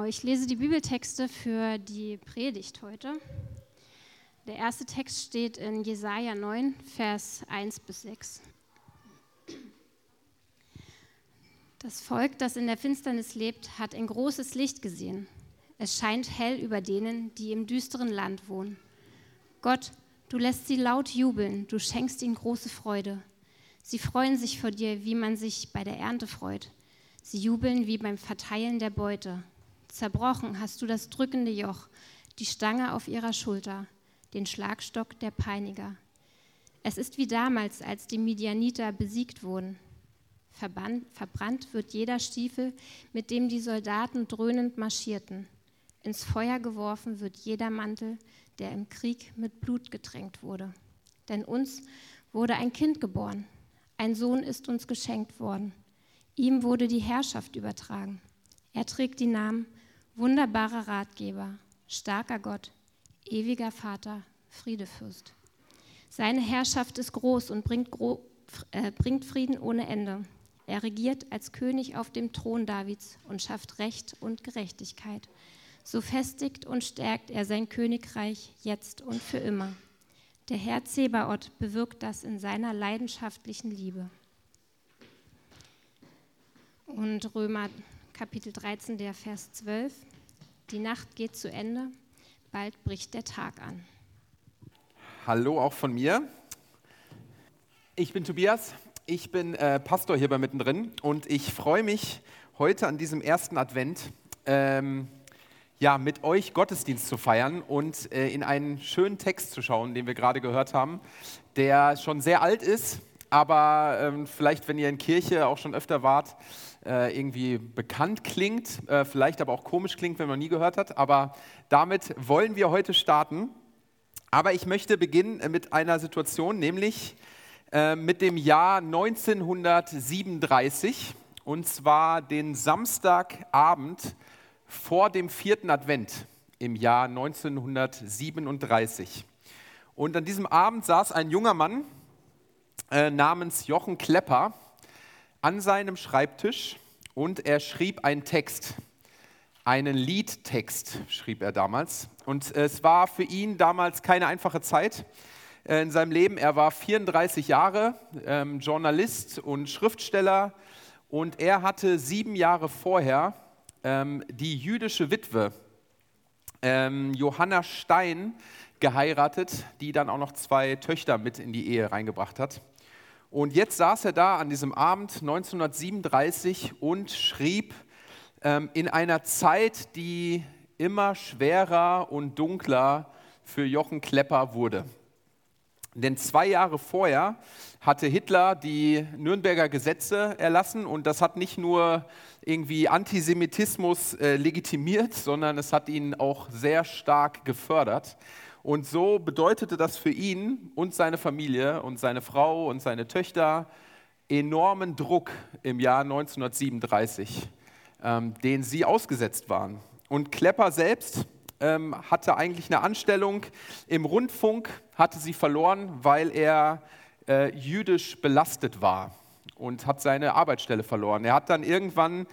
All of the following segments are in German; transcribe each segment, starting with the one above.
Genau, ich lese die Bibeltexte für die Predigt heute. Der erste Text steht in Jesaja 9, Vers 1 bis 6. Das Volk, das in der Finsternis lebt, hat ein großes Licht gesehen. Es scheint hell über denen, die im düsteren Land wohnen. Gott, du lässt sie laut jubeln, du schenkst ihnen große Freude. Sie freuen sich vor dir, wie man sich bei der Ernte freut. Sie jubeln wie beim Verteilen der Beute. Zerbrochen hast du das drückende Joch, die Stange auf ihrer Schulter, den Schlagstock der Peiniger. Es ist wie damals, als die Midianiter besiegt wurden. Verbrannt wird jeder Stiefel, mit dem die Soldaten dröhnend marschierten. Ins Feuer geworfen wird jeder Mantel, der im Krieg mit Blut getränkt wurde. Denn uns wurde ein Kind geboren, ein Sohn ist uns geschenkt worden. Ihm wurde die Herrschaft übertragen. Er trägt die Namen Wunderbarer Ratgeber, starker Gott, ewiger Vater, Friedefürst. Seine Herrschaft ist groß und bringt Frieden ohne Ende. Er regiert als König auf dem Thron Davids und schafft Recht und Gerechtigkeit. So festigt und stärkt er sein Königreich jetzt und für immer. Der Herr Zebaoth bewirkt das in seiner leidenschaftlichen Liebe. Und Römer Kapitel 13, der Vers 12. Die Nacht geht zu Ende, bald bricht der Tag an. Hallo auch von mir. Ich bin Tobias, ich bin Pastor hier bei Mittendrin und ich freue mich, heute an diesem ersten Advent mit euch Gottesdienst zu feiern und in einen schönen Text zu schauen, den wir gerade gehört haben, der schon sehr alt ist, aber vielleicht, wenn ihr in Kirche auch schon öfter wart, irgendwie bekannt klingt, vielleicht aber auch komisch klingt, wenn man nie gehört hat. Aber damit wollen wir heute starten. Aber ich möchte beginnen mit einer Situation, nämlich mit dem Jahr 1937, und zwar den Samstagabend vor dem 4. Advent im Jahr 1937. Und an diesem Abend saß ein junger Mann namens Jochen Klepper an seinem Schreibtisch und er schrieb einen Text, einen Liedtext schrieb er damals. Und es war für ihn damals keine einfache Zeit in seinem Leben. Er war 34 Jahre, Journalist und Schriftsteller, und er hatte 7 Jahre vorher die jüdische Witwe Johanna Stein geheiratet, die dann auch noch 2 Töchter mit in die Ehe reingebracht hat. Und jetzt saß er da an diesem Abend 1937 und schrieb in einer Zeit, die immer schwerer und dunkler für Jochen Klepper wurde. Denn 2 Jahre vorher hatte Hitler die Nürnberger Gesetze erlassen, und das hat nicht nur irgendwie Antisemitismus legitimiert, sondern es hat ihn auch sehr stark gefördert. Und so bedeutete das für ihn und seine Familie und seine Frau und seine Töchter enormen Druck im Jahr 1937, den sie ausgesetzt waren. Und Klepper selbst hatte eigentlich eine Anstellung im Rundfunk, hatte sie verloren, weil er jüdisch belastet war und hat seine Arbeitsstelle verloren. Er hat dann irgendwann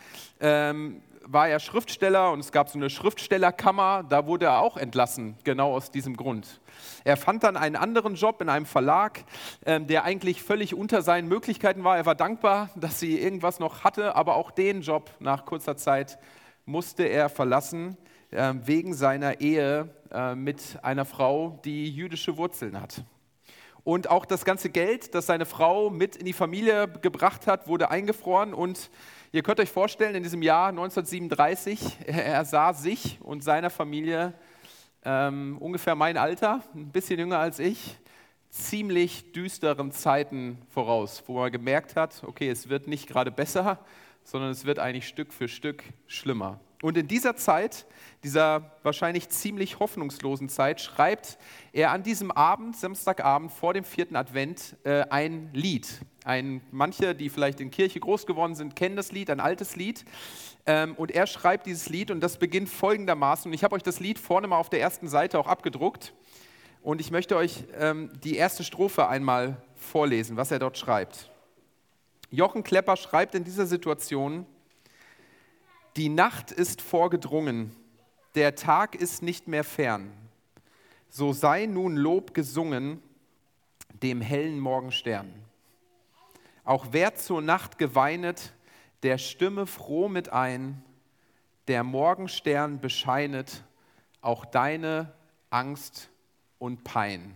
war er Schriftsteller und es gab so eine Schriftstellerkammer, da wurde er auch entlassen, genau aus diesem Grund. Er fand dann einen anderen Job in einem Verlag, der eigentlich völlig unter seinen Möglichkeiten war. Er war dankbar, dass sie irgendwas noch hatte, aber auch den Job nach kurzer Zeit musste er verlassen, wegen seiner Ehe mit einer Frau, die jüdische Wurzeln hat. Und auch das ganze Geld, das seine Frau mit in die Familie gebracht hat, wurde eingefroren. Und ihr könnt euch vorstellen, in diesem Jahr 1937, er sah sich und seiner Familie ungefähr mein Alter, ein bisschen jünger als ich, ziemlich düsteren Zeiten voraus, wo man gemerkt hat, okay, es wird nicht gerade besser, sondern es wird eigentlich Stück für Stück schlimmer. Und in dieser Zeit, dieser wahrscheinlich ziemlich hoffnungslosen Zeit, schreibt er an diesem Abend, Samstagabend vor dem 4. Advent, ein Lied. Manche, die vielleicht in Kirche groß geworden sind, kennen das Lied, ein altes Lied. Und er schreibt dieses Lied und das beginnt folgendermaßen. Und ich habe euch das Lied vorne mal auf der ersten Seite auch abgedruckt. Und ich möchte euch die erste Strophe einmal vorlesen, was er dort schreibt. Jochen Klepper schreibt in dieser Situation: Die Nacht ist vorgedrungen, der Tag ist nicht mehr fern. So sei nun Lob gesungen dem hellen Morgenstern. Auch wer zur Nacht geweinet, der stimme froh mit ein. Der Morgenstern bescheinet auch deine Angst und Pein.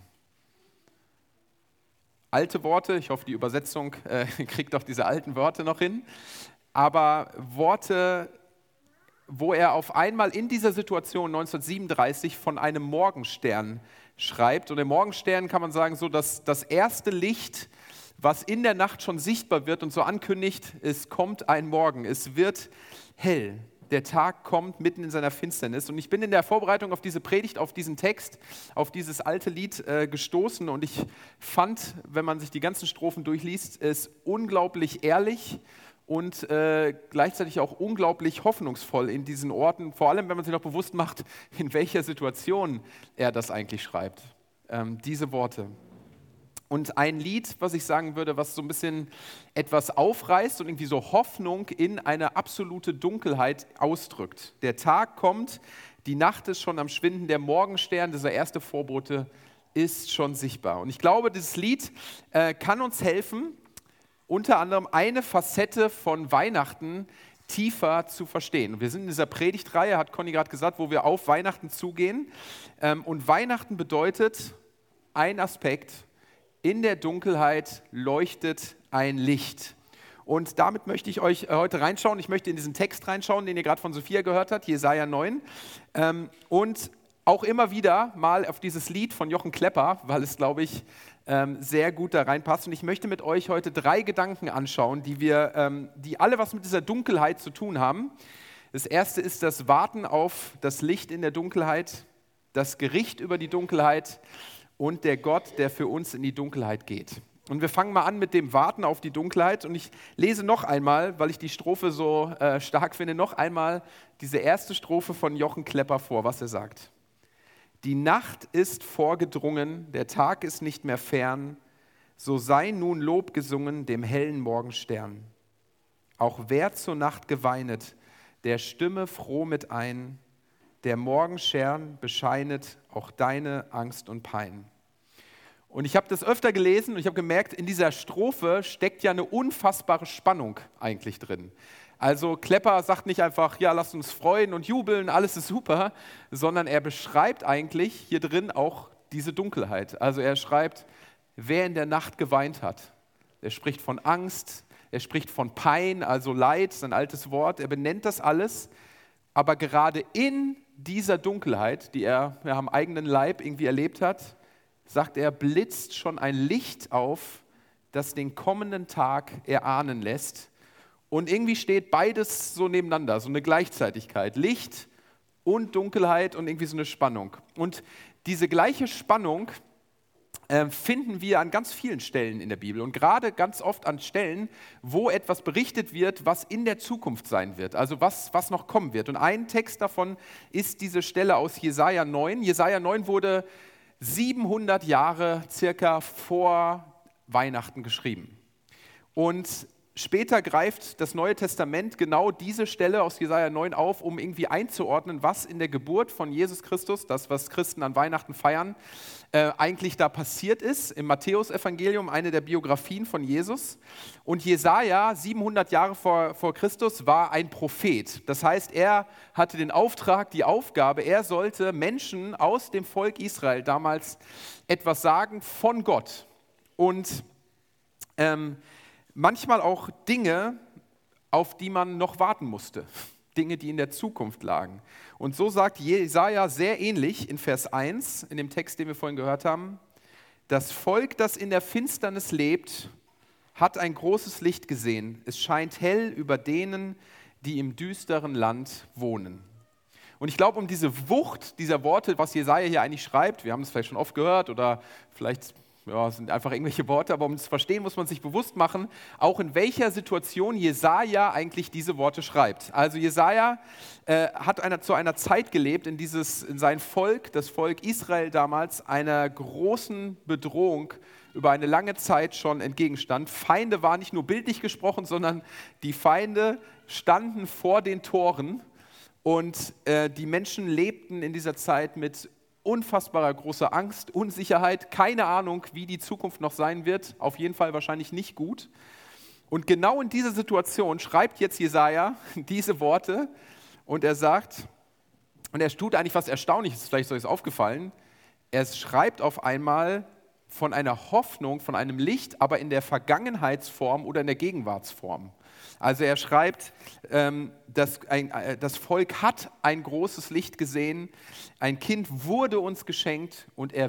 Alte Worte, ich hoffe, die Übersetzung kriegt auch diese alten Worte noch hin, aber Worte, wo er auf einmal in dieser Situation 1937 von einem Morgenstern schreibt. Und der Morgenstern kann man sagen, so dass das erste Licht, was in der Nacht schon sichtbar wird und so ankündigt, es kommt ein Morgen, es wird hell. Der Tag kommt mitten in seiner Finsternis. Und ich bin in der Vorbereitung auf diese Predigt, auf diesen Text, auf dieses alte Lied gestoßen. Und ich fand, wenn man sich die ganzen Strophen durchliest, es unglaublich ehrlich und gleichzeitig auch unglaublich hoffnungsvoll in diesen Orten. Vor allem, wenn man sich noch bewusst macht, in welcher Situation er das eigentlich schreibt. Diese Worte. Und ein Lied, was ich sagen würde, was so ein bisschen etwas aufreißt und irgendwie so Hoffnung in eine absolute Dunkelheit ausdrückt. Der Tag kommt, die Nacht ist schon am Schwinden, der Morgenstern, dieser erste Vorbote, ist schon sichtbar. Und ich glaube, dieses Lied kann uns helfen, unter anderem eine Facette von Weihnachten tiefer zu verstehen. Wir sind in dieser Predigtreihe, hat Conny gerade gesagt, wo wir auf Weihnachten zugehen. Und Weihnachten bedeutet ein Aspekt: in der Dunkelheit leuchtet ein Licht. Und damit möchte ich euch heute reinschauen. Ich möchte in diesen Text reinschauen, den ihr gerade von Sophia gehört habt, Jesaja 9. Und auch immer wieder mal auf dieses Lied von Jochen Klepper, weil es, glaube ich, sehr gut da reinpasst. Und ich möchte mit euch heute 3 Gedanken anschauen, die alle was mit dieser Dunkelheit zu tun haben. Das erste ist das Warten auf das Licht in der Dunkelheit, das Gericht über die Dunkelheit und der Gott, der für uns in die Dunkelheit geht. Und wir fangen mal an mit dem Warten auf die Dunkelheit. Und ich lese noch einmal, weil ich die Strophe so stark finde, noch einmal diese erste Strophe von Jochen Klepper vor, was er sagt. Die Nacht ist vorgedrungen, der Tag ist nicht mehr fern, so sei nun Lob gesungen dem hellen Morgenstern. Auch wer zur Nacht geweinet, der stimme froh mit ein, der Morgenstern bescheinet auch deine Angst und Pein. Und ich habe das öfter gelesen und ich habe gemerkt, in dieser Strophe steckt ja eine unfassbare Spannung eigentlich drin. Also Klepper sagt nicht einfach, ja, lasst uns freuen und jubeln, alles ist super, sondern er beschreibt eigentlich hier drin auch diese Dunkelheit. Also er schreibt, wer in der Nacht geweint hat. Er spricht von Angst, er spricht von Pein, also Leid, ist ein altes Wort. Er benennt das alles, aber gerade in dieser Dunkelheit, die er am eigenen Leib irgendwie erlebt hat, sagt er, blitzt schon ein Licht auf, das den kommenden Tag erahnen lässt. Und irgendwie steht beides so nebeneinander, so eine Gleichzeitigkeit. Licht und Dunkelheit und irgendwie so eine Spannung. Und diese gleiche Spannung finden wir an ganz vielen Stellen in der Bibel und gerade ganz oft an Stellen, wo etwas berichtet wird, was in der Zukunft sein wird, also was noch kommen wird. Und ein Text davon ist diese Stelle aus Jesaja 9. Jesaja 9 wurde 700 Jahre circa vor Weihnachten geschrieben. Und später greift das Neue Testament genau diese Stelle aus Jesaja 9 auf, um irgendwie einzuordnen, was in der Geburt von Jesus Christus, das, was Christen an Weihnachten feiern, eigentlich da passiert ist. Im Matthäusevangelium, eine der Biografien von Jesus. Und Jesaja, 700 Jahre vor Christus, war ein Prophet. Das heißt, er hatte den Auftrag, die Aufgabe, er sollte Menschen aus dem Volk Israel damals etwas sagen von Gott. Und manchmal auch Dinge, auf die man noch warten musste. Dinge, die in der Zukunft lagen. Und so sagt Jesaja sehr ähnlich in Vers 1, in dem Text, den wir vorhin gehört haben: Das Volk, das in der Finsternis lebt, hat ein großes Licht gesehen. Es scheint hell über denen, die im düsteren Land wohnen. Und ich glaube, um diese Wucht dieser Worte, was Jesaja hier eigentlich schreibt, wir haben es vielleicht schon oft gehört oder vielleicht sind einfach irgendwelche Worte, aber um es zu verstehen, muss man sich bewusst machen, auch in welcher Situation Jesaja eigentlich diese Worte schreibt. Also Jesaja hat zu einer Zeit gelebt, in sein Volk, das Volk Israel damals, einer großen Bedrohung über eine lange Zeit schon entgegenstand. Feinde war nicht nur bildlich gesprochen, sondern die Feinde standen vor den Toren und die Menschen lebten in dieser Zeit mit unfassbarer großer Angst, Unsicherheit, keine Ahnung, wie die Zukunft noch sein wird, auf jeden Fall wahrscheinlich nicht gut. Und genau in dieser Situation schreibt jetzt Jesaja diese Worte und er sagt, und er tut eigentlich was Erstaunliches, vielleicht ist euch das aufgefallen, er schreibt auf einmal von einer Hoffnung, von einem Licht, aber in der Vergangenheitsform oder in der Gegenwartsform. Also er schreibt, das Volk hat ein großes Licht gesehen, ein Kind wurde uns geschenkt und er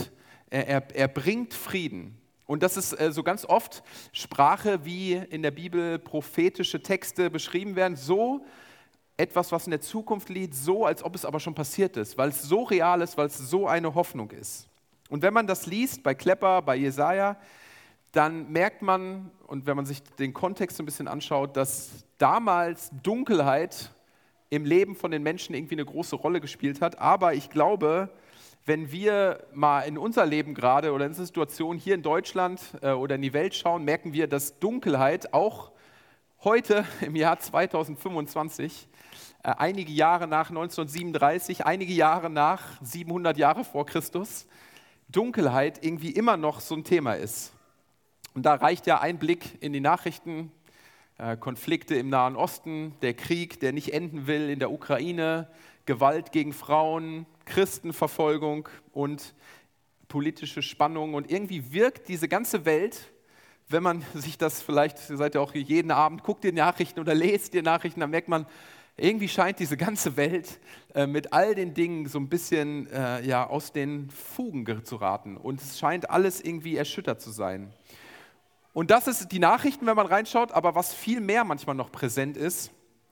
bringt Frieden. Und das ist so ganz oft Sprache, wie in der Bibel prophetische Texte beschrieben werden, so etwas, was in der Zukunft liegt, so als ob es aber schon passiert ist, weil es so real ist, weil es so eine Hoffnung ist. Und wenn man das liest, bei Klepper, bei Jesaja, dann merkt man, und wenn man sich den Kontext so ein bisschen anschaut, dass damals Dunkelheit im Leben von den Menschen irgendwie eine große Rolle gespielt hat. Aber ich glaube, wenn wir mal in unser Leben gerade oder in dieser Situation hier in Deutschland oder in die Welt schauen, merken wir, dass Dunkelheit auch heute im Jahr 2025, einige Jahre nach 1937, einige Jahre nach 700 Jahre vor Christus, Dunkelheit irgendwie immer noch so ein Thema ist. Und da reicht ja ein Blick in die Nachrichten, Konflikte im Nahen Osten, der Krieg, der nicht enden will in der Ukraine, Gewalt gegen Frauen, Christenverfolgung und politische Spannung. Und irgendwie wirkt diese ganze Welt, wenn man sich das vielleicht, ihr seid ja auch jeden Abend, guckt die Nachrichten oder lest die Nachrichten, dann merkt man, irgendwie scheint diese ganze Welt mit all den Dingen so ein bisschen aus den Fugen zu raten. Und es scheint alles irgendwie erschüttert zu sein. Und das ist die Nachrichten, wenn man reinschaut, aber was viel mehr manchmal noch präsent ist,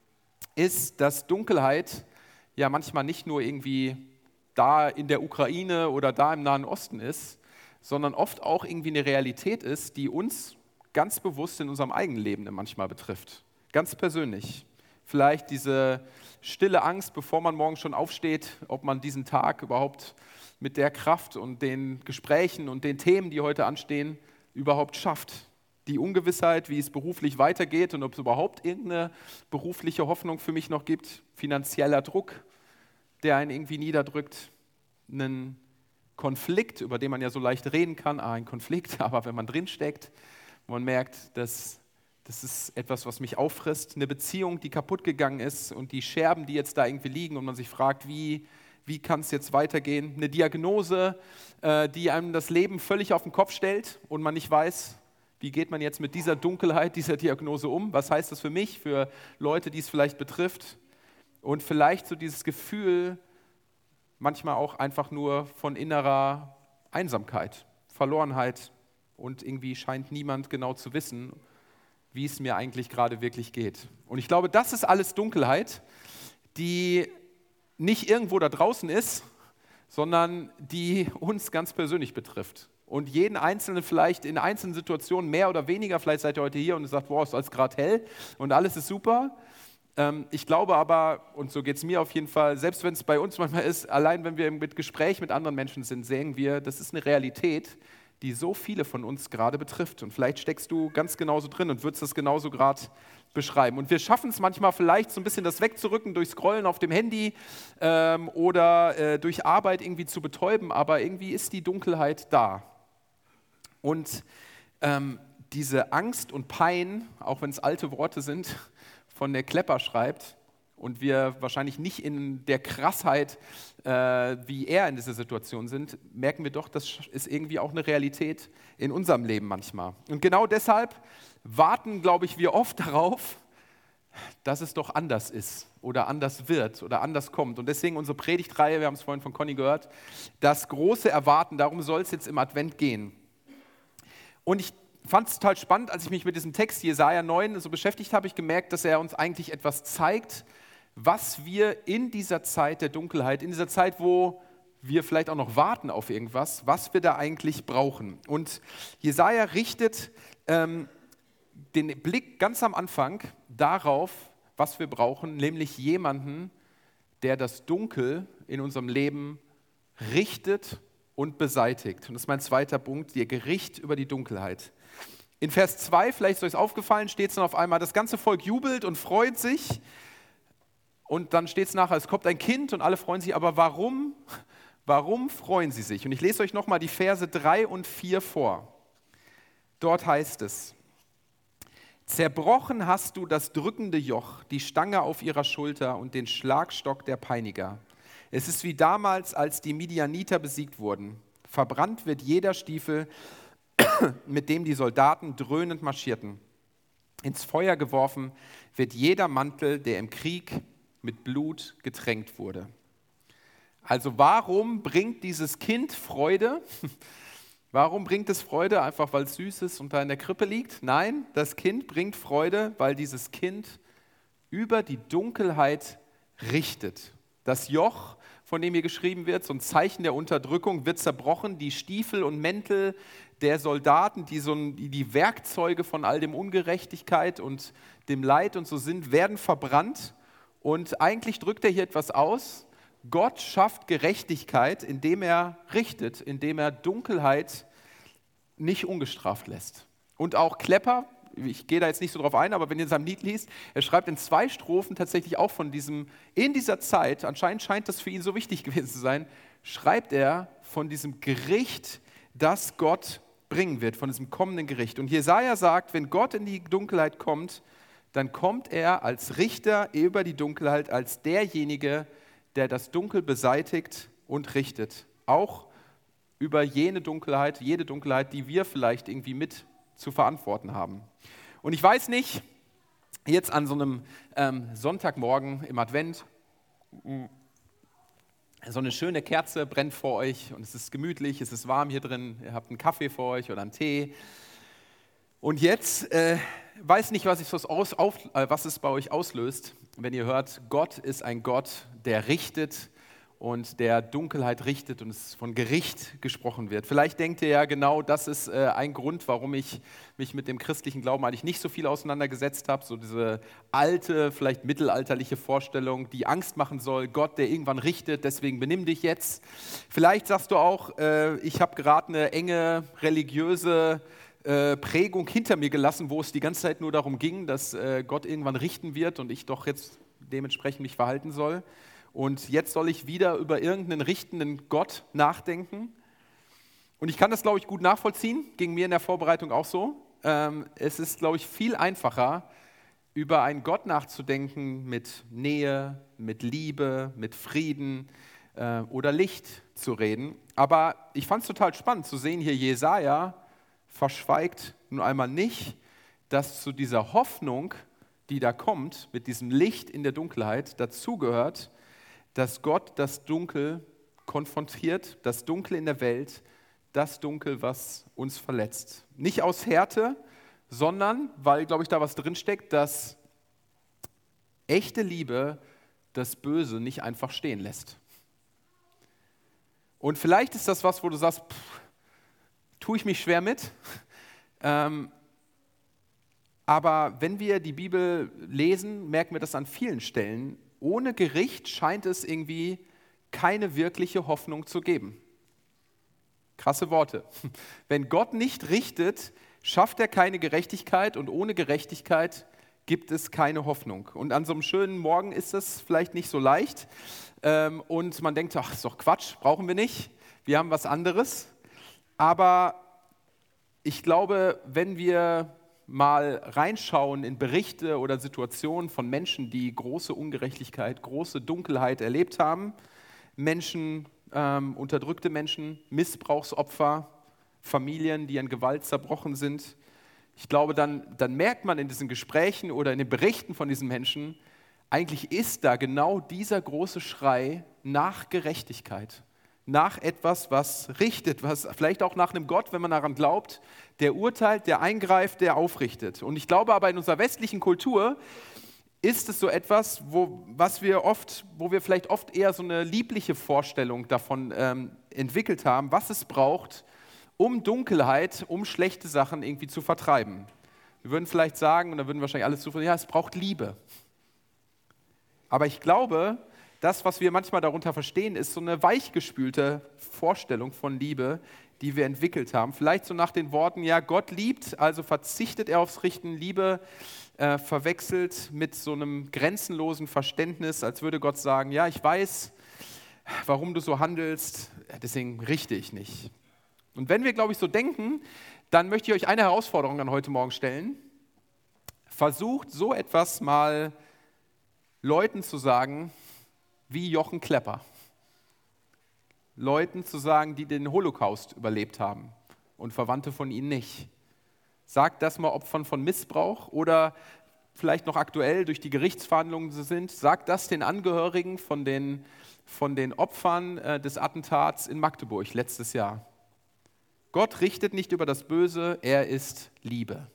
dass Dunkelheit ja manchmal nicht nur irgendwie da in der Ukraine oder da im Nahen Osten ist, sondern oft auch irgendwie eine Realität ist, die uns ganz bewusst in unserem eigenen Leben manchmal betrifft. Ganz persönlich. Vielleicht diese stille Angst, bevor man morgen schon aufsteht, ob man diesen Tag überhaupt mit der Kraft und den Gesprächen und den Themen, die heute anstehen, überhaupt schafft. Die Ungewissheit, wie es beruflich weitergeht und ob es überhaupt irgendeine berufliche Hoffnung für mich noch gibt. Finanzieller Druck, der einen irgendwie niederdrückt. Einen Konflikt, über den man ja so leicht reden kann. Ein Konflikt, aber wenn man drinsteckt, man merkt, das ist etwas, was mich auffrisst. Eine Beziehung, die kaputt gegangen ist und die Scherben, die jetzt da irgendwie liegen und man sich fragt, wie kann es jetzt weitergehen? Eine Diagnose, die einem das Leben völlig auf den Kopf stellt und man nicht weiß, wie geht man jetzt mit dieser Dunkelheit, dieser Diagnose um? Was heißt das für mich, für Leute, die es vielleicht betrifft? Und vielleicht so dieses Gefühl, manchmal auch einfach nur von innerer Einsamkeit, Verlorenheit und irgendwie scheint niemand genau zu wissen, wie es mir eigentlich gerade wirklich geht. Und ich glaube, das ist alles Dunkelheit, die nicht irgendwo da draußen ist, sondern die uns ganz persönlich betrifft. Und jeden Einzelnen vielleicht in einzelnen Situationen mehr oder weniger, vielleicht seid ihr heute hier und ihr sagt, wow, ist alles gerade hell und alles ist super. Ich glaube aber, und so geht es mir auf jeden Fall, selbst wenn es bei uns manchmal ist, allein wenn wir im Gespräch mit anderen Menschen sind, sehen wir, das ist eine Realität, die so viele von uns gerade betrifft. Und vielleicht steckst du ganz genauso drin und würdest das genauso gerade beschreiben. Und wir schaffen es manchmal vielleicht so ein bisschen das wegzurücken durch Scrollen auf dem Handy oder durch Arbeit irgendwie zu betäuben, aber irgendwie ist die Dunkelheit da. Und diese Angst und Pein, auch wenn es alte Worte sind, von der Klepper schreibt und wir wahrscheinlich nicht in der Krassheit, wie er in dieser Situation sind, merken wir doch, das ist irgendwie auch eine Realität in unserem Leben manchmal. Und genau deshalb warten, glaube ich, wir oft darauf, dass es doch anders ist oder anders wird oder anders kommt. Und deswegen unsere Predigtreihe, wir haben es vorhin von Conny gehört, das große Erwarten, darum soll es jetzt im Advent gehen. Und ich fand es total spannend, als ich mich mit diesem Text Jesaja 9 so beschäftigt habe, ich gemerkt, dass er uns eigentlich etwas zeigt, was wir in dieser Zeit der Dunkelheit, in dieser Zeit, wo wir vielleicht auch noch warten auf irgendwas, was wir da eigentlich brauchen. Und Jesaja richtet den Blick ganz am Anfang darauf, was wir brauchen, nämlich jemanden, der das Dunkel in unserem Leben richtet und beseitigt. Und das ist mein zweiter Punkt, ihr Gericht über die Dunkelheit. In Vers 2, vielleicht ist euch aufgefallen, steht es dann auf einmal, das ganze Volk jubelt und freut sich. Und dann steht es nachher, es kommt ein Kind und alle freuen sich. Aber warum freuen sie sich? Und ich lese euch nochmal die Verse 3 und 4 vor. Dort heißt es: Zerbrochen hast du das drückende Joch, die Stange auf ihrer Schulter und den Schlagstock der Peiniger. Es ist wie damals, als die Midianiter besiegt wurden. Verbrannt wird jeder Stiefel, mit dem die Soldaten dröhnend marschierten. Ins Feuer geworfen wird jeder Mantel, der im Krieg mit Blut getränkt wurde. Also warum bringt dieses Kind Freude? Warum bringt es Freude? Einfach weil es süß ist und da in der Krippe liegt? Nein, das Kind bringt Freude, weil dieses Kind über die Dunkelheit richtet. Das Joch, von dem hier geschrieben wird, so ein Zeichen der Unterdrückung, wird zerbrochen. Die Stiefel und Mäntel der Soldaten, die Werkzeuge von all dem Ungerechtigkeit und dem Leid und so sind, werden verbrannt. Und eigentlich drückt er hier etwas aus. Gott schafft Gerechtigkeit, indem er richtet, indem er Dunkelheit nicht ungestraft lässt. Und auch Klepper, ich gehe da jetzt nicht so drauf ein, aber wenn ihr sein Lied liest, er schreibt in 2 Strophen tatsächlich auch von diesem, in dieser Zeit, anscheinend scheint das für ihn so wichtig gewesen zu sein, schreibt er von diesem Gericht, das Gott bringen wird, von diesem kommenden Gericht. Und Jesaja sagt, wenn Gott in die Dunkelheit kommt, dann kommt er als Richter über die Dunkelheit, als derjenige, der das Dunkel beseitigt und richtet. Auch über jede Dunkelheit, die wir vielleicht irgendwie mit zu verantworten haben. Und ich weiß nicht, jetzt an so einem Sonntagmorgen im Advent, so eine schöne Kerze brennt vor euch und es ist gemütlich, es ist warm hier drin, ihr habt einen Kaffee vor euch oder einen Tee. Und jetzt weiß nicht, was es bei euch auslöst, wenn ihr hört, Gott ist ein Gott, der richtet und der Dunkelheit richtet und es von Gericht gesprochen wird. Vielleicht denkt ihr ja genau, das ist ein Grund, warum ich mich mit dem christlichen Glauben eigentlich nicht so viel auseinandergesetzt habe. So diese alte, vielleicht mittelalterliche Vorstellung, die Angst machen soll, Gott, der irgendwann richtet, deswegen benimm dich jetzt. Vielleicht sagst du auch, ich habe gerade eine enge religiöse Prägung hinter mir gelassen, wo es die ganze Zeit nur darum ging, dass Gott irgendwann richten wird und ich doch jetzt dementsprechend mich verhalten soll. Und jetzt soll ich wieder über irgendeinen richtenden Gott nachdenken. Und ich kann das, glaube ich, gut nachvollziehen. Ging mir in der Vorbereitung auch so. Es ist, glaube ich, viel einfacher, über einen Gott nachzudenken mit Nähe, mit Liebe, mit Frieden oder Licht zu reden. Aber ich fand es total spannend zu sehen, hier Jesaja verschweigt nun einmal nicht, dass zu dieser Hoffnung, die da kommt, mit diesem Licht in der Dunkelheit, dazugehört, dass Gott das Dunkel konfrontiert, das Dunkel in der Welt, das Dunkel, was uns verletzt. Nicht aus Härte, sondern, weil, glaube ich, da was drinsteckt, dass echte Liebe das Böse nicht einfach stehen lässt. Und vielleicht ist das was, wo du sagst, tue ich mich schwer mit. Aber wenn wir die Bibel lesen, merken wir das an vielen Stellen. Ohne Gericht scheint es irgendwie keine wirkliche Hoffnung zu geben. Krasse Worte. Wenn Gott nicht richtet, schafft er keine Gerechtigkeit und ohne Gerechtigkeit gibt es keine Hoffnung. Und an so einem schönen Morgen ist das vielleicht nicht so leicht und man denkt, ach, ist doch Quatsch, brauchen wir nicht, wir haben was anderes. Aber ich glaube, wenn wir mal reinschauen in Berichte oder Situationen von Menschen, die große Ungerechtigkeit, große Dunkelheit erlebt haben, Menschen, unterdrückte Menschen, Missbrauchsopfer, Familien, die an Gewalt zerbrochen sind. Ich glaube, dann merkt man in diesen Gesprächen oder in den Berichten von diesen Menschen, eigentlich ist da genau dieser große Schrei nach Gerechtigkeit, nach etwas, was richtet, was vielleicht auch nach einem Gott, wenn man daran glaubt, der urteilt, der eingreift, der aufrichtet. Und ich glaube aber in unserer westlichen Kultur ist es so etwas, wo wir vielleicht oft eher so eine liebliche Vorstellung davon entwickelt haben, was es braucht, um Dunkelheit, um schlechte Sachen irgendwie zu vertreiben. Wir würden vielleicht sagen, und da würden wahrscheinlich alle zufrieden, ja, es braucht Liebe. Aber ich glaube, das, was wir manchmal darunter verstehen, ist so eine weichgespülte Vorstellung von Liebe, die wir entwickelt haben. Vielleicht so nach den Worten, ja, Gott liebt, also verzichtet er aufs Richten. Liebe verwechselt mit so einem grenzenlosen Verständnis, als würde Gott sagen, ja, ich weiß, warum du so handelst, deswegen richte ich nicht. Und wenn wir, glaube ich, so denken, dann möchte ich euch eine Herausforderung an heute Morgen stellen. Versucht so etwas mal Leuten zu sagen, wie Jochen Klepper. Leuten zu sagen, die den Holocaust überlebt haben und Verwandte von ihnen nicht. Sagt das mal Opfern von Missbrauch oder vielleicht noch aktuell durch die Gerichtsverhandlungen sind. Sagt das den Angehörigen von den Opfern des Attentats in Magdeburg letztes Jahr. Gott richtet nicht über das Böse, er ist Liebe.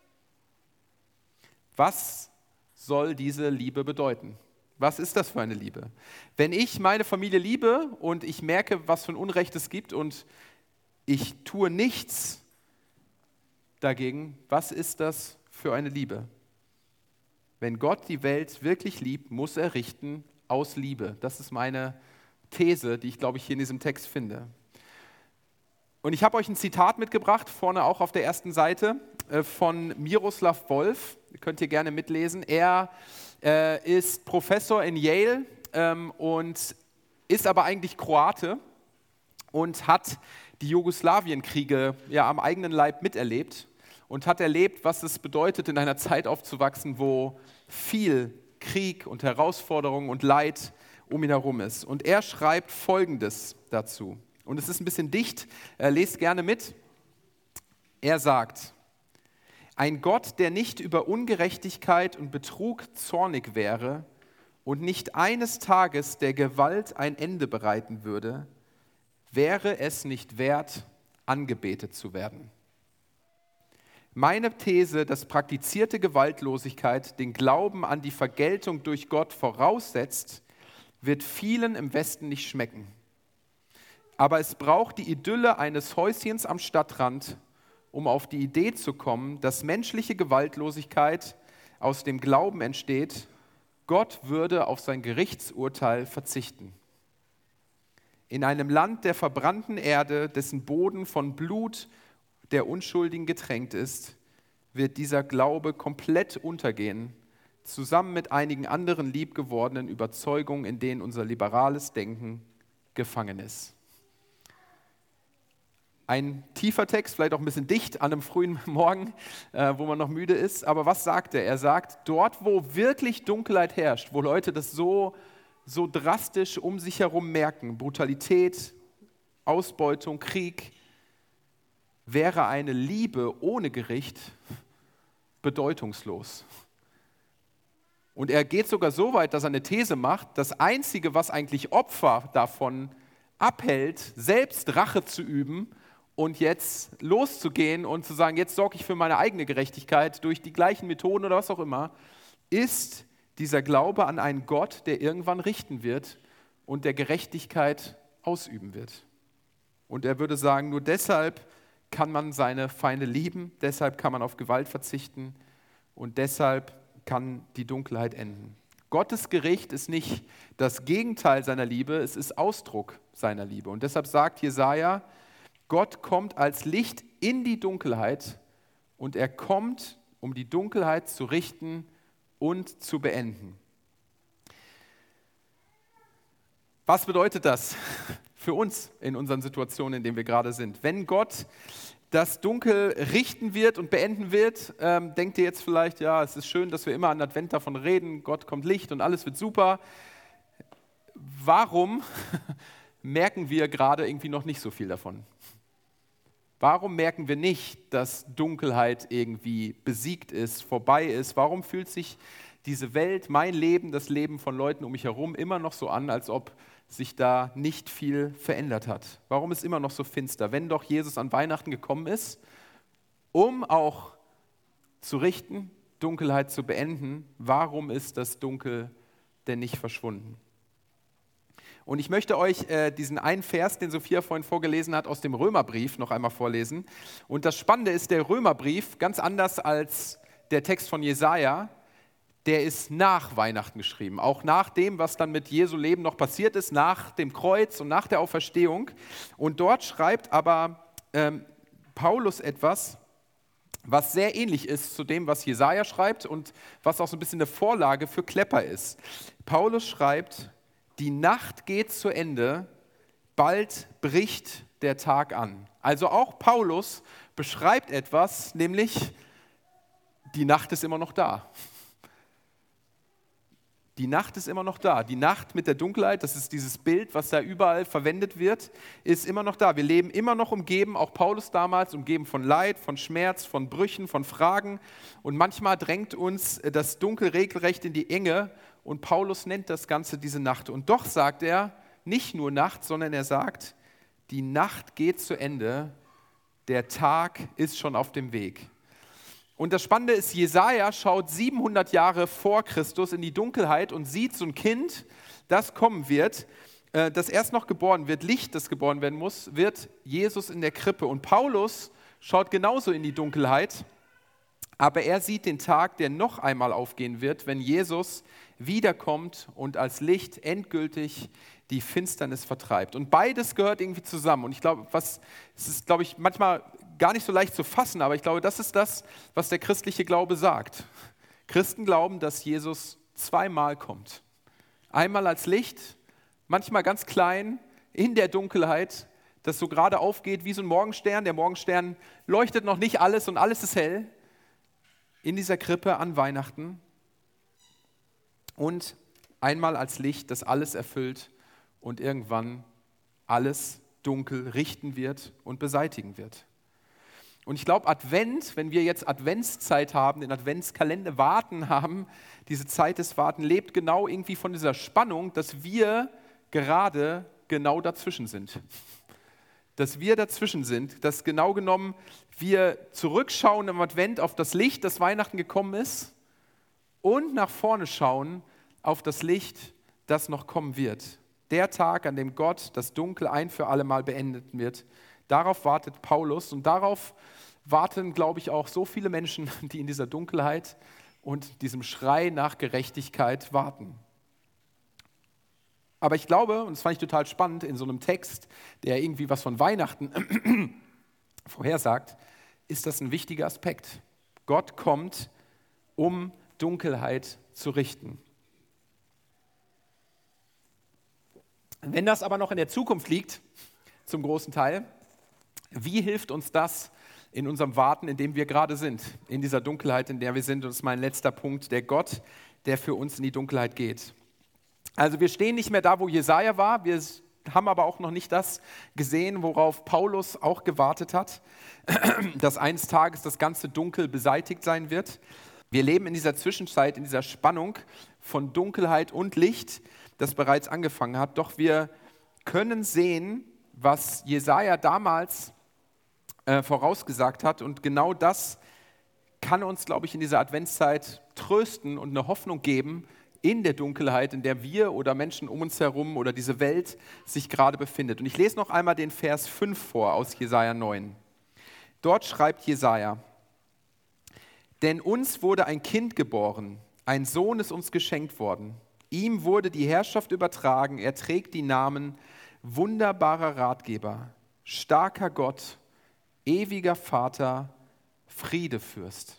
Was soll diese Liebe bedeuten? Was ist das für eine Liebe? Wenn ich meine Familie liebe und ich merke, was für ein Unrecht es gibt und ich tue nichts dagegen, was ist das für eine Liebe? Wenn Gott die Welt wirklich liebt, muss er richten aus Liebe. Das ist meine These, die ich, glaube ich, hier in diesem Text finde. Und ich habe euch ein Zitat mitgebracht, vorne auch auf der ersten Seite, von Miroslav Volf. Könnt ihr gerne mitlesen. Er ist Professor in Yale und ist aber eigentlich Kroate und hat die Jugoslawienkriege ja am eigenen Leib miterlebt und hat erlebt, was es bedeutet, in einer Zeit aufzuwachsen, wo viel Krieg und Herausforderung und Leid um ihn herum ist. Und er schreibt Folgendes dazu. Und es ist ein bisschen dicht, lest gerne mit. Er sagt: Ein Gott, der nicht über Ungerechtigkeit und Betrug zornig wäre und nicht eines Tages der Gewalt ein Ende bereiten würde, wäre es nicht wert, angebetet zu werden. Meine These, dass praktizierte Gewaltlosigkeit den Glauben an die Vergeltung durch Gott voraussetzt, wird vielen im Westen nicht schmecken. Aber es braucht die Idylle eines Häuschens am Stadtrand, um auf die Idee zu kommen, dass menschliche Gewaltlosigkeit aus dem Glauben entsteht, Gott würde auf sein Gerichtsurteil verzichten. In einem Land der verbrannten Erde, dessen Boden von Blut der Unschuldigen getränkt ist, wird dieser Glaube komplett untergehen, zusammen mit einigen anderen liebgewordenen Überzeugungen, in denen unser liberales Denken gefangen ist. Ein tiefer Text, vielleicht auch ein bisschen dicht an einem frühen Morgen, wo man noch müde ist. Aber was sagt er? Er sagt, dort, wo wirklich Dunkelheit herrscht, wo Leute das so drastisch um sich herum merken, Brutalität, Ausbeutung, Krieg, wäre eine Liebe ohne Gericht bedeutungslos. Und er geht sogar so weit, dass er eine These macht, das Einzige, was eigentlich Opfer davon abhält, selbst Rache zu üben, und jetzt loszugehen und zu sagen, jetzt sorge ich für meine eigene Gerechtigkeit durch die gleichen Methoden oder was auch immer, ist dieser Glaube an einen Gott, der irgendwann richten wird und der Gerechtigkeit ausüben wird. Und er würde sagen, nur deshalb kann man seine Feinde lieben, deshalb kann man auf Gewalt verzichten und deshalb kann die Dunkelheit enden. Gottes Gericht ist nicht das Gegenteil seiner Liebe, es ist Ausdruck seiner Liebe. Und deshalb sagt Jesaja, Gott kommt als Licht in die Dunkelheit und er kommt, um die Dunkelheit zu richten und zu beenden. Was bedeutet das für uns in unseren Situationen, in denen wir gerade sind? Wenn Gott das Dunkel richten wird und beenden wird, denkt ihr jetzt vielleicht, ja, es ist schön, dass wir immer an Advent davon reden, Gott kommt Licht und alles wird super. Warum merken wir gerade irgendwie noch nicht so viel davon? Warum merken wir nicht, dass Dunkelheit irgendwie besiegt ist, vorbei ist? Warum fühlt sich diese Welt, mein Leben, das Leben von Leuten um mich herum immer noch so an, als ob sich da nicht viel verändert hat? Warum ist immer noch so finster, wenn doch Jesus an Weihnachten gekommen ist, um auch zu richten, Dunkelheit zu beenden? Warum ist das Dunkel denn nicht verschwunden? Und ich möchte euch diesen einen Vers, den Sophia vorhin vorgelesen hat, aus dem Römerbrief noch einmal vorlesen. Und das Spannende ist, der Römerbrief, ganz anders als der Text von Jesaja, der ist nach Weihnachten geschrieben. Auch nach dem, was dann mit Jesu Leben noch passiert ist, nach dem Kreuz und nach der Auferstehung. Und dort schreibt aber Paulus etwas, was sehr ähnlich ist zu dem, was Jesaja schreibt und was auch so ein bisschen eine Vorlage für Klepper ist. Paulus schreibt, die Nacht geht zu Ende, bald bricht der Tag an. Also auch Paulus beschreibt etwas, nämlich die Nacht ist immer noch da. Die Nacht ist immer noch da. Die Nacht mit der Dunkelheit, das ist dieses Bild, was da überall verwendet wird, ist immer noch da. Wir leben immer noch umgeben, auch Paulus damals, umgeben von Leid, von Schmerz, von Brüchen, von Fragen. Und manchmal drängt uns das Dunkel regelrecht in die Enge. Und Paulus nennt das Ganze diese Nacht. Und doch sagt er nicht nur Nacht, sondern er sagt, die Nacht geht zu Ende, der Tag ist schon auf dem Weg. Und das Spannende ist, Jesaja schaut 700 Jahre vor Christus in die Dunkelheit und sieht so ein Kind, das kommen wird, das erst noch geboren wird, Licht, das geboren werden muss, wird Jesus in der Krippe. Und Paulus schaut genauso in die Dunkelheit, aber er sieht den Tag, der noch einmal aufgehen wird, wenn Jesus wiederkommt und als Licht endgültig die Finsternis vertreibt. Und beides gehört irgendwie zusammen. Und ich glaube, es ist, glaube ich, manchmal gar nicht so leicht zu fassen, aber ich glaube, das ist das, was der christliche Glaube sagt. Christen glauben, dass Jesus zweimal kommt. Einmal als Licht, manchmal ganz klein, in der Dunkelheit, das so gerade aufgeht wie so ein Morgenstern. Der Morgenstern leuchtet noch nicht alles und alles ist hell. In dieser Krippe an Weihnachten. Und einmal als Licht, das alles erfüllt und irgendwann alles dunkel richten wird und beseitigen wird. Und ich glaube, Advent, wenn wir jetzt Adventszeit haben, den Adventskalender Warten haben, diese Zeit des Warten lebt genau irgendwie von dieser Spannung, dass wir gerade genau dazwischen sind. Dass wir dazwischen sind, dass genau genommen wir zurückschauen im Advent auf das Licht, das Weihnachten gekommen ist und nach vorne schauen auf das Licht, das noch kommen wird. Der Tag, an dem Gott das Dunkel ein für alle Mal beenden wird. Darauf wartet Paulus und darauf warten, glaube ich, auch so viele Menschen, die in dieser Dunkelheit und diesem Schrei nach Gerechtigkeit warten. Aber ich glaube, und das fand ich total spannend, in so einem Text, der irgendwie was von Weihnachten vorhersagt, ist das ein wichtiger Aspekt. Gott kommt, um Dunkelheit zu richten. Wenn das aber noch in der Zukunft liegt, zum großen Teil, wie hilft uns das in unserem Warten, in dem wir gerade sind, in dieser Dunkelheit, in der wir sind? Und das ist mein letzter Punkt, der Gott, der für uns in die Dunkelheit geht. Also wir stehen nicht mehr da, wo Jesaja war, wir haben aber auch noch nicht das gesehen, worauf Paulus auch gewartet hat, dass eines Tages das ganze Dunkel beseitigt sein wird. Wir leben in dieser Zwischenzeit, in dieser Spannung von Dunkelheit und Licht, das bereits angefangen hat. Doch wir können sehen, was Jesaja damals vorausgesagt hat. Und genau das kann uns, glaube ich, in dieser Adventszeit trösten und eine Hoffnung geben in der Dunkelheit, in der wir oder Menschen um uns herum oder diese Welt sich gerade befindet. Und ich lese noch einmal den Vers 5 vor aus Jesaja 9. Dort schreibt Jesaja: Denn uns wurde ein Kind geboren, ein Sohn ist uns geschenkt worden. Ihm wurde die Herrschaft übertragen, er trägt die Namen Wunderbarer Ratgeber, starker Gott, ewiger Vater, Friedefürst.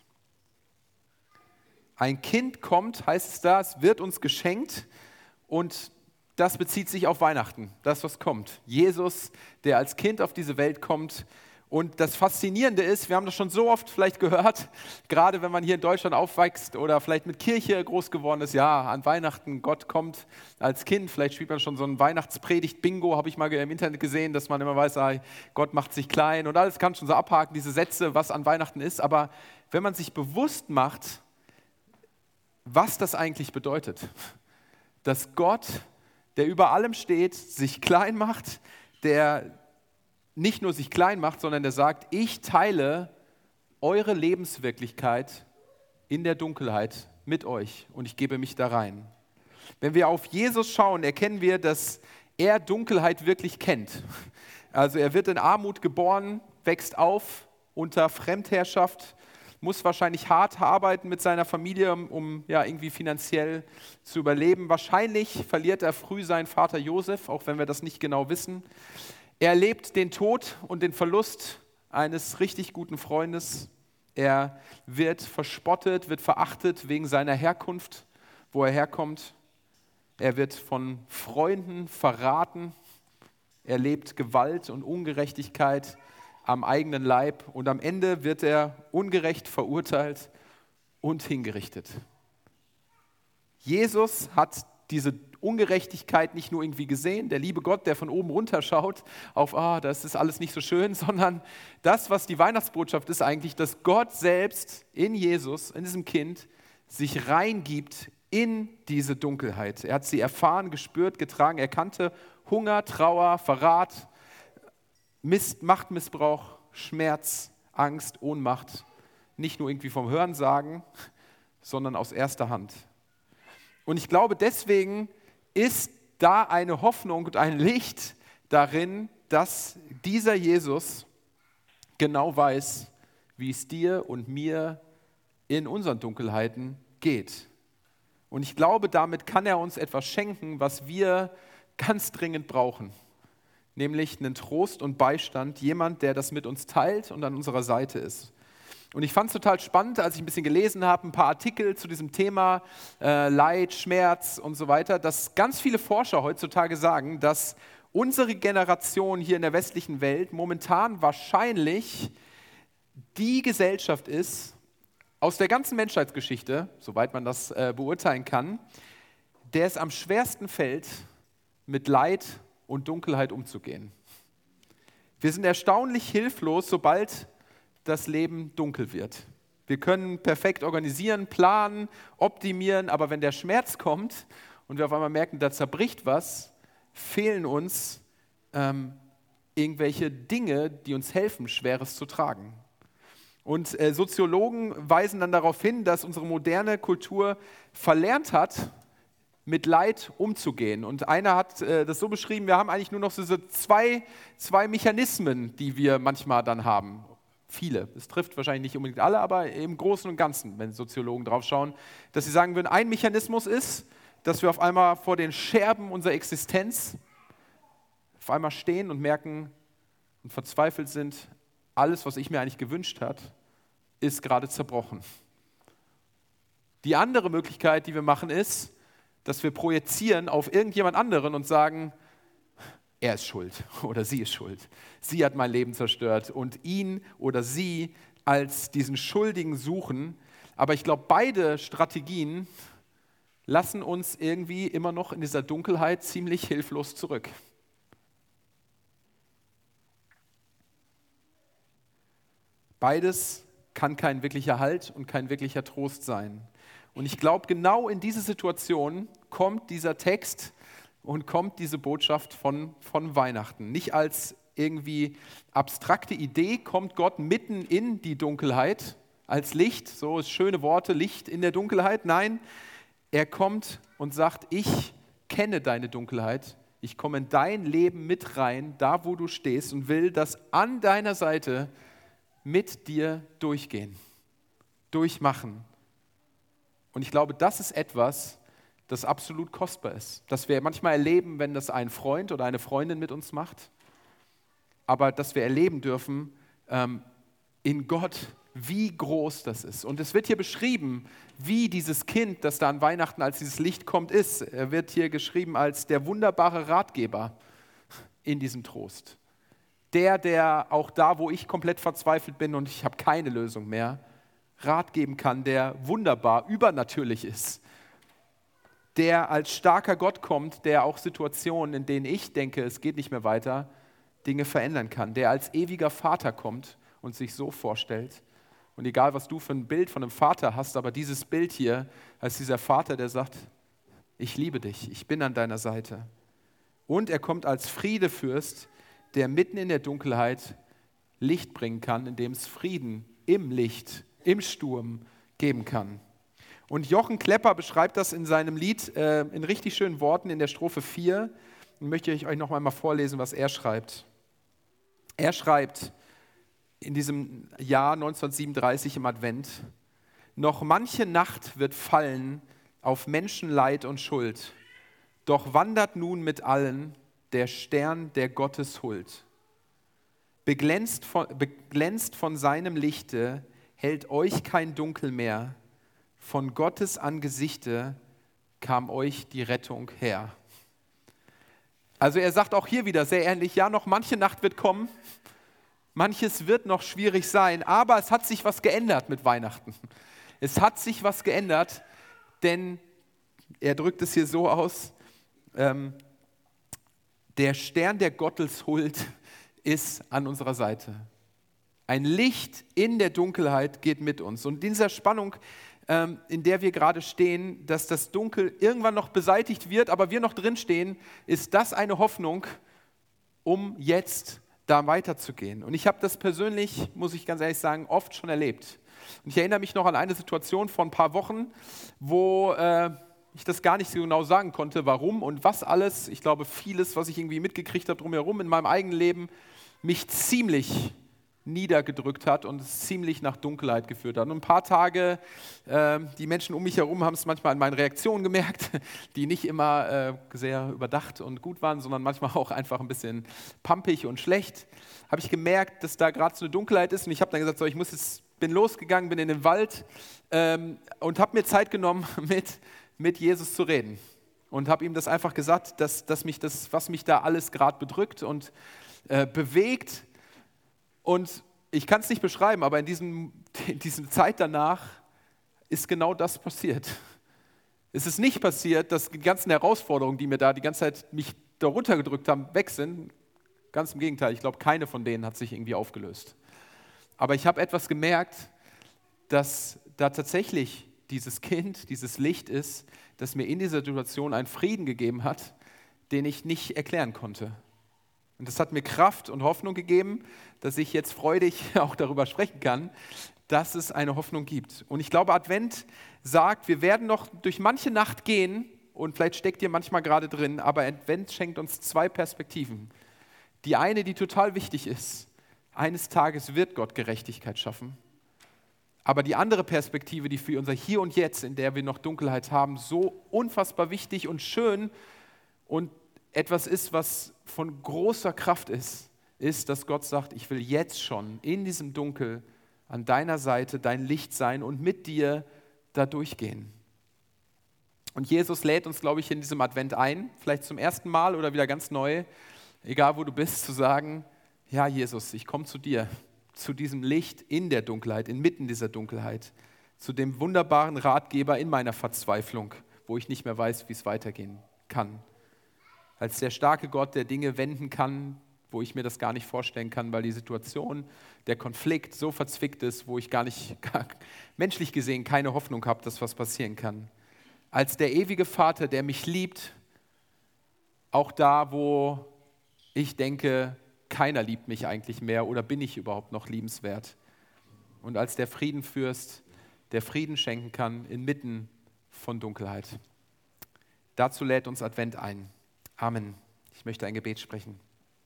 Ein Kind kommt, heißt es da, es wird uns geschenkt und das bezieht sich auf Weihnachten, das, was kommt. Jesus, der als Kind auf diese Welt kommt. Und das Faszinierende ist, wir haben das schon so oft vielleicht gehört, gerade wenn man hier in Deutschland aufwächst oder vielleicht mit Kirche groß geworden ist, ja, an Weihnachten, Gott kommt als Kind, vielleicht spielt man schon so ein Weihnachtspredigt-Bingo, habe ich mal im Internet gesehen, dass man immer weiß, Gott macht sich klein und alles kann schon so abhaken, diese Sätze, was an Weihnachten ist. Aber wenn man sich bewusst macht, was das eigentlich bedeutet, dass Gott, der über allem steht, sich klein macht, der nicht nur sich klein macht, sondern der sagt, ich teile eure Lebenswirklichkeit in der Dunkelheit mit euch und ich gebe mich da rein. Wenn wir auf Jesus schauen, erkennen wir, dass er Dunkelheit wirklich kennt. Also er wird in Armut geboren, wächst auf unter Fremdherrschaft, muss wahrscheinlich hart arbeiten mit seiner Familie, um ja, irgendwie finanziell zu überleben. Wahrscheinlich verliert er früh seinen Vater Josef, auch wenn wir das nicht genau wissen. Er erlebt den Tod und den Verlust eines richtig guten Freundes. Er wird verspottet, wird verachtet wegen seiner Herkunft, wo er herkommt. Er wird von Freunden verraten. Er erlebt Gewalt und Ungerechtigkeit am eigenen Leib und am Ende wird er ungerecht verurteilt und hingerichtet. Jesus hat diese Ungerechtigkeit nicht nur irgendwie gesehen, der liebe Gott, der von oben runter schaut auf, das ist alles nicht so schön, sondern das, was die Weihnachtsbotschaft ist eigentlich, dass Gott selbst in Jesus, in diesem Kind, sich reingibt in diese Dunkelheit. Er hat sie erfahren, gespürt, getragen, er kannte Hunger, Trauer, Verrat, Machtmissbrauch, Schmerz, Angst, Ohnmacht, nicht nur irgendwie vom Hörensagen, sondern aus erster Hand. Und ich glaube, deswegen ist da eine Hoffnung und ein Licht darin, dass dieser Jesus genau weiß, wie es dir und mir in unseren Dunkelheiten geht. Und ich glaube, damit kann er uns etwas schenken, was wir ganz dringend brauchen. Nämlich einen Trost und Beistand, jemand, der das mit uns teilt und an unserer Seite ist. Und ich fand es total spannend, als ich ein bisschen gelesen habe, ein paar Artikel zu diesem Thema Leid, Schmerz und so weiter, dass ganz viele Forscher heutzutage sagen, dass unsere Generation hier in der westlichen Welt momentan wahrscheinlich die Gesellschaft ist, aus der ganzen Menschheitsgeschichte, soweit man das beurteilen kann, der es am schwersten fällt, mit Leid und Dunkelheit umzugehen. Wir sind erstaunlich hilflos, sobald das Leben dunkel wird. Wir können perfekt organisieren, planen, optimieren, aber wenn der Schmerz kommt und wir auf einmal merken, da zerbricht was, fehlen uns irgendwelche Dinge, die uns helfen, Schweres zu tragen. Und Soziologen weisen dann darauf hin, dass unsere moderne Kultur verlernt hat, mit Leid umzugehen. Und einer hat das so beschrieben, wir haben eigentlich nur noch diese zwei Mechanismen, die wir manchmal dann haben. Viele, es trifft wahrscheinlich nicht unbedingt alle, aber im Großen und Ganzen, wenn Soziologen drauf schauen, dass sie sagen würden, ein Mechanismus ist, dass wir auf einmal vor den Scherben unserer Existenz auf einmal stehen und merken und verzweifelt sind, alles, was ich mir eigentlich gewünscht habe, ist gerade zerbrochen. Die andere Möglichkeit, die wir machen, ist, dass wir projizieren auf irgendjemand anderen und sagen, er ist schuld oder sie ist schuld. Sie hat mein Leben zerstört und ihn oder sie als diesen Schuldigen suchen. Aber ich glaube, beide Strategien lassen uns irgendwie immer noch in dieser Dunkelheit ziemlich hilflos zurück. Beides kann kein wirklicher Halt und kein wirklicher Trost sein. Und ich glaube, genau in diese Situation kommt dieser Text und kommt diese Botschaft von Weihnachten. Nicht als irgendwie abstrakte Idee kommt Gott mitten in die Dunkelheit als Licht, so schöne Worte, Licht in der Dunkelheit. Nein, er kommt und sagt, ich kenne deine Dunkelheit, ich komme in dein Leben mit rein, da wo du stehst und will das an deiner Seite mit dir durchgehen, durchmachen. Und ich glaube, das ist etwas, das absolut kostbar ist. Das wir manchmal erleben, wenn das ein Freund oder eine Freundin mit uns macht, aber dass wir erleben dürfen in Gott, wie groß das ist. Und es wird hier beschrieben, wie dieses Kind, das da an Weihnachten als dieses Licht kommt, ist. Er wird hier geschrieben als der wunderbare Ratgeber in diesem Trost. Der auch da, wo ich komplett verzweifelt bin und ich habe keine Lösung mehr, Rat geben kann, der wunderbar, übernatürlich ist. Der als starker Gott kommt, der auch Situationen, in denen ich denke, es geht nicht mehr weiter, Dinge verändern kann. Der als ewiger Vater kommt und sich so vorstellt. Und egal, was du für ein Bild von einem Vater hast, aber dieses Bild hier, als dieser Vater, der sagt, ich liebe dich, ich bin an deiner Seite. Und er kommt als Friedefürst, der mitten in der Dunkelheit Licht bringen kann, indem es Frieden im Licht, im Sturm geben kann. Und Jochen Klepper beschreibt das in seinem Lied in richtig schönen Worten in der Strophe 4. Und möchte ich euch noch einmal vorlesen, was er schreibt. Er schreibt, in diesem Jahr 1937 im Advent: Noch manche Nacht wird fallen auf Menschenleid und Schuld, doch wandert nun mit allen der Stern der Gottes Huld. Beglänzt von seinem Lichte hält euch kein Dunkel mehr, von Gottes Angesichte kam euch die Rettung her. Also er sagt auch hier wieder sehr ähnlich, ja, noch manche Nacht wird kommen, manches wird noch schwierig sein, aber es hat sich was geändert mit Weihnachten. Es hat sich was geändert, denn er drückt es hier so aus, der Stern der Gottes Huld ist an unserer Seite. Ein Licht in der Dunkelheit geht mit uns. Und in dieser Spannung, in der wir gerade stehen, dass das Dunkel irgendwann noch beseitigt wird, aber wir noch drinstehen, ist das eine Hoffnung, um jetzt da weiterzugehen. Und ich habe das persönlich, muss ich ganz ehrlich sagen, oft schon erlebt. Und ich erinnere mich noch an eine Situation vor ein paar Wochen, wo ich das gar nicht so genau sagen konnte, warum und was alles. Ich glaube, vieles, was ich irgendwie mitgekriegt habe drumherum in meinem eigenen Leben, mich ziemlich niedergedrückt hat und es ziemlich nach Dunkelheit geführt hat. Und ein paar Tage, die Menschen um mich herum haben es manchmal an meinen Reaktionen gemerkt, die nicht immer sehr überdacht und gut waren, sondern manchmal auch einfach ein bisschen pampig und schlecht. Habe ich gemerkt, dass da gerade so eine Dunkelheit ist und ich habe dann gesagt, so, bin losgegangen, bin in den Wald und habe mir Zeit genommen, mit Jesus zu reden. Und habe ihm das einfach gesagt, dass mich das, was mich da alles gerade bedrückt und bewegt. Und ich kann es nicht beschreiben, aber in dieser Zeit danach ist genau das passiert. Es ist nicht passiert, dass die ganzen Herausforderungen, die mir da die ganze Zeit mich darunter gedrückt haben, weg sind. Ganz im Gegenteil, ich glaube, keine von denen hat sich irgendwie aufgelöst. Aber ich habe etwas gemerkt, dass da tatsächlich dieses Kind, dieses Licht ist, das mir in dieser Situation einen Frieden gegeben hat, den ich nicht erklären konnte. Und das hat mir Kraft und Hoffnung gegeben, dass ich jetzt freudig auch darüber sprechen kann, dass es eine Hoffnung gibt. Und ich glaube, Advent sagt, wir werden noch durch manche Nacht gehen und vielleicht steckt ihr manchmal gerade drin, aber Advent schenkt uns zwei Perspektiven. Die eine, die total wichtig ist: Eines Tages wird Gott Gerechtigkeit schaffen. Aber die andere Perspektive, die für unser Hier und Jetzt, in der wir noch Dunkelheit haben, so unfassbar wichtig und schön und etwas ist, was von großer Kraft ist, dass Gott sagt, ich will jetzt schon in diesem Dunkel an deiner Seite dein Licht sein und mit dir da durchgehen. Und Jesus lädt uns, glaube ich, in diesem Advent ein, vielleicht zum ersten Mal oder wieder ganz neu, egal wo du bist, zu sagen, ja Jesus, ich komme zu dir, zu diesem Licht in der Dunkelheit, inmitten dieser Dunkelheit, zu dem wunderbaren Ratgeber in meiner Verzweiflung, wo ich nicht mehr weiß, wie es weitergehen kann. Als der starke Gott, der Dinge wenden kann, wo ich mir das gar nicht vorstellen kann, weil die Situation, der Konflikt so verzwickt ist, wo ich gar menschlich gesehen keine Hoffnung habe, dass was passieren kann. Als der ewige Vater, der mich liebt, auch da, wo ich denke, keiner liebt mich eigentlich mehr oder bin ich überhaupt noch liebenswert. Und als der Friedenfürst, der Frieden schenken kann inmitten von Dunkelheit. Dazu lädt uns Advent ein. Amen. Ich möchte ein Gebet sprechen.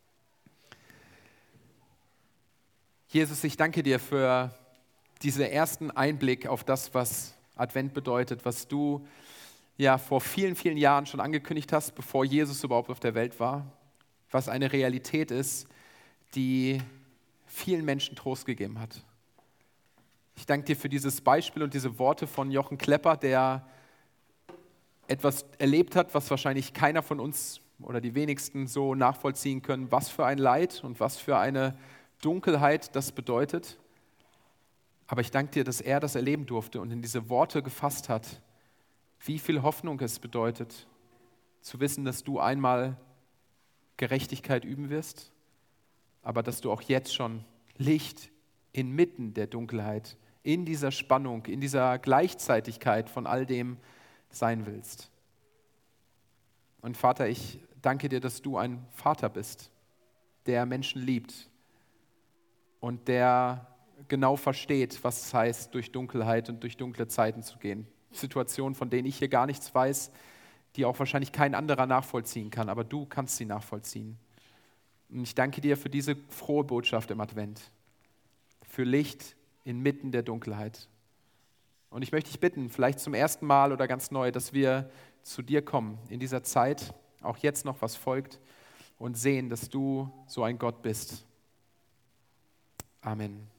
Jesus, ich danke dir für diesen ersten Einblick auf das, was Advent bedeutet, was du ja vor vielen, vielen Jahren schon angekündigt hast, bevor Jesus überhaupt auf der Welt war, was eine Realität ist, die vielen Menschen Trost gegeben hat. Ich danke dir für dieses Beispiel und diese Worte von Jochen Klepper, der etwas erlebt hat, was wahrscheinlich keiner von uns oder die wenigsten so nachvollziehen können, was für ein Leid und was für eine Dunkelheit das bedeutet. Aber ich danke dir, dass er das erleben durfte und in diese Worte gefasst hat, wie viel Hoffnung es bedeutet, zu wissen, dass du einmal Gerechtigkeit üben wirst, aber dass du auch jetzt schon Licht inmitten der Dunkelheit, in dieser Spannung, in dieser Gleichzeitigkeit von all dem sein willst. Und Vater, ich danke dir, dass du ein Vater bist, der Menschen liebt und der genau versteht, was es heißt, durch Dunkelheit und durch dunkle Zeiten zu gehen. Situationen, von denen ich hier gar nichts weiß, die auch wahrscheinlich kein anderer nachvollziehen kann, aber du kannst sie nachvollziehen. Und ich danke dir für diese frohe Botschaft im Advent. für Licht inmitten der Dunkelheit. Und ich möchte dich bitten, vielleicht zum ersten Mal oder ganz neu, dass wir zu dir kommen in dieser Zeit, auch jetzt noch was folgt, und sehen, dass du so ein Gott bist. Amen.